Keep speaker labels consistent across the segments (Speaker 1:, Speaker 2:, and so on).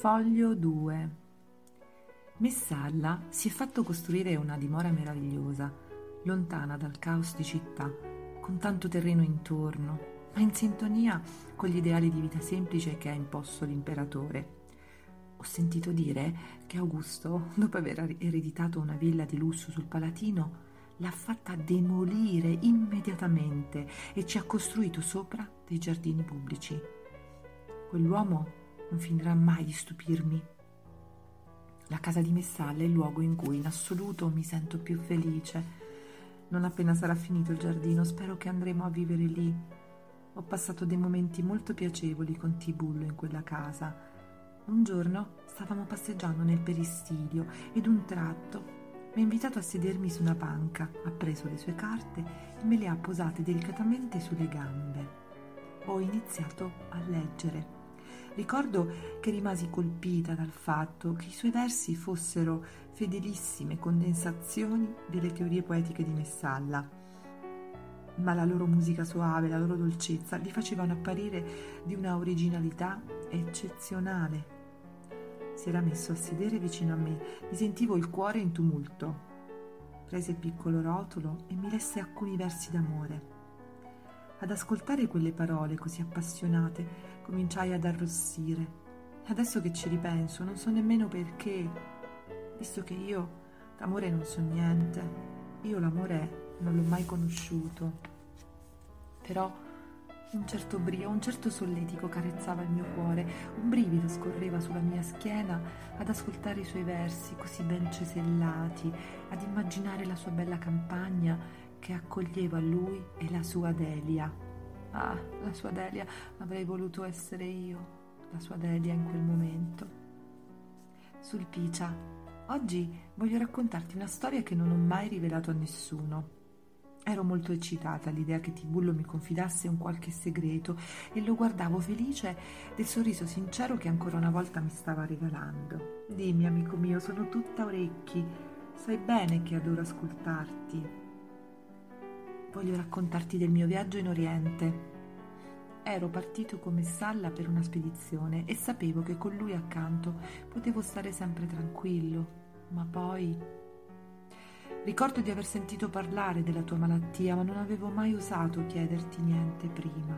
Speaker 1: Foglio 2. Messalla si è fatto costruire una dimora meravigliosa, lontana dal caos di città, con tanto terreno intorno, ma in sintonia con gli ideali di vita semplice che ha imposto l'imperatore. Ho sentito dire che Augusto, dopo aver ereditato una villa di lusso sul Palatino, l'ha fatta demolire immediatamente e ci ha costruito sopra dei giardini pubblici. Quell'uomo non finirà mai di stupirmi. La casa di Messalla è il luogo in cui in assoluto mi sento più felice. Non appena sarà finito il giardino, spero che andremo a vivere lì. Ho passato dei momenti molto piacevoli con Tibullo in quella casa. Un giorno stavamo passeggiando nel peristiglio ed un tratto mi ha invitato a sedermi su una panca, ha preso le sue carte e me le ha posate delicatamente sulle gambe. Ho iniziato a leggere. Ricordo che rimasi colpita dal fatto che i suoi versi fossero fedelissime condensazioni delle teorie poetiche di Messalla, ma la loro musica soave, la loro dolcezza li facevano apparire di una originalità eccezionale. Si era messo a sedere vicino a me, mi sentivo il cuore in tumulto. Prese il piccolo rotolo e mi lesse alcuni versi d'amore. Ad ascoltare quelle parole così appassionate cominciai ad arrossire. Adesso che ci ripenso non so nemmeno perché, visto che io d'amore non so niente. Io l'amore non l'ho mai conosciuto. Però un certo brio, un certo solletico carezzava il mio cuore, un brivido scorreva sulla mia schiena ad ascoltare i suoi versi così ben cesellati, ad immaginare la sua bella campagna che accoglieva lui e la sua Delia. Ah, la sua Delia, avrei voluto essere io, la sua Delia in quel momento. Sulpicia, oggi voglio raccontarti una storia che non ho mai rivelato a nessuno. Ero molto eccitata all'idea che Tibullo mi confidasse un qualche segreto e lo guardavo felice del sorriso sincero che ancora una volta mi stava regalando. Dimmi, amico mio, sono tutta orecchi. Sai bene che adoro ascoltarti. Voglio raccontarti del mio viaggio in Oriente. Ero partito con Messalla per una spedizione e sapevo che con lui accanto potevo stare sempre tranquillo, ma poi... Ricordo di aver sentito parlare della tua malattia, ma non avevo mai osato chiederti niente prima.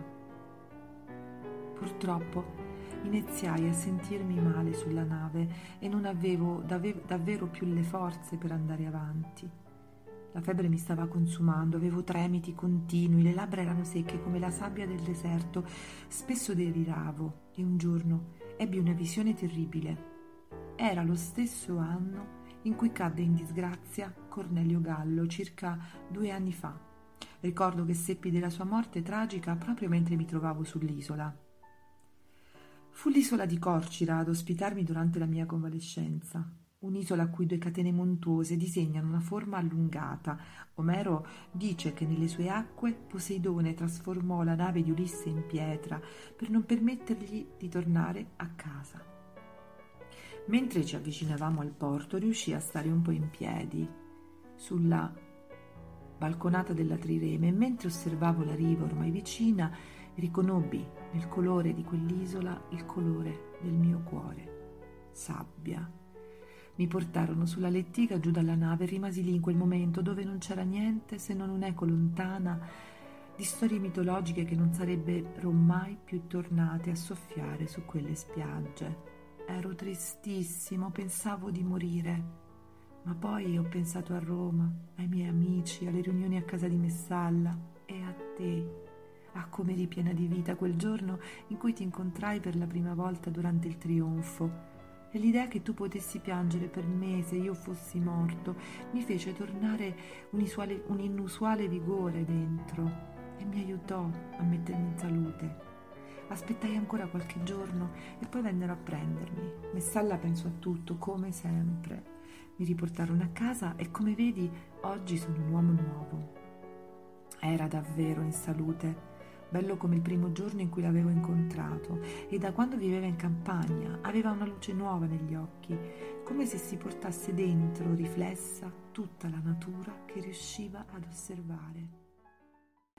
Speaker 1: Purtroppo iniziai a sentirmi male sulla nave e non avevo davvero più le forze per andare avanti. La febbre mi stava consumando, avevo tremiti continui, le labbra erano secche come la sabbia del deserto, spesso deliravo e un giorno ebbi una visione terribile. Era lo stesso anno in cui cadde in disgrazia Cornelio Gallo, circa 2 anni fa. Ricordo che seppi della sua morte tragica proprio mentre mi trovavo sull'isola. Fu l'isola di Corcira ad ospitarmi durante la mia convalescenza. Un'isola a cui 2 catene montuose disegnano una forma allungata. Omero dice che nelle sue acque Poseidone trasformò la nave di Ulisse in pietra per non permettergli di tornare a casa. Mentre ci avvicinavamo al porto, riuscii a stare un po' in piedi sulla balconata della trireme e mentre osservavo la riva ormai vicina, riconobbi nel colore di quell'isola il colore del mio cuore. Sabbia. Mi portarono sulla lettiga giù dalla nave e rimasi lì in quel momento dove non c'era niente se non un'eco lontana di storie mitologiche che non sarebbero mai più tornate a soffiare su quelle spiagge. Ero tristissimo, pensavo di morire, ma poi ho pensato a Roma, ai miei amici, alle riunioni a casa di Messalla e a te. Ah, come eri piena di vita quel giorno in cui ti incontrai per la prima volta durante il trionfo. E l'idea che tu potessi piangere per me se io fossi morto mi fece tornare un inusuale vigore dentro e mi aiutò a mettermi in salute. Aspettai ancora qualche giorno e poi vennero a prendermi. Messalla pensò a tutto, come sempre. Mi riportarono a casa e come vedi oggi sono un uomo nuovo. Era davvero in salute, bello come il primo giorno in cui l'avevo incontrato e da quando viveva in campagna aveva una luce nuova negli occhi, come se si portasse dentro, riflessa, tutta la natura che riusciva ad osservare.